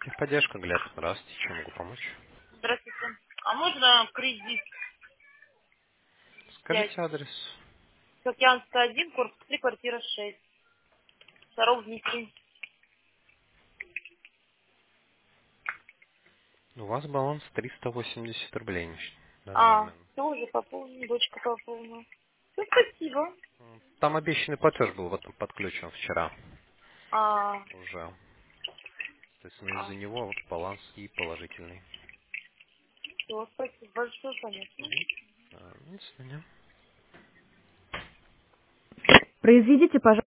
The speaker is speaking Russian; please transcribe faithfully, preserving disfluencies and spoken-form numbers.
Техподдержка, Глеб. Здравствуйте, чем могу помочь? Здравствуйте. А можно кредит взять? Скажите адрес. Океанская один, корпус три, квартира шесть. Саров внести. У вас баланс триста восемьдесят рублей на данный А, момент. тоже пополнил, дочка пополнила. Ну, спасибо. Там обещанный платеж был вот подключен вчера А, уже. Соответственно, а, из-за него баланс и положительный. все, спасибо большое, конечно. Мгм. А, ну, до свидания. Произведите, пожалуйста.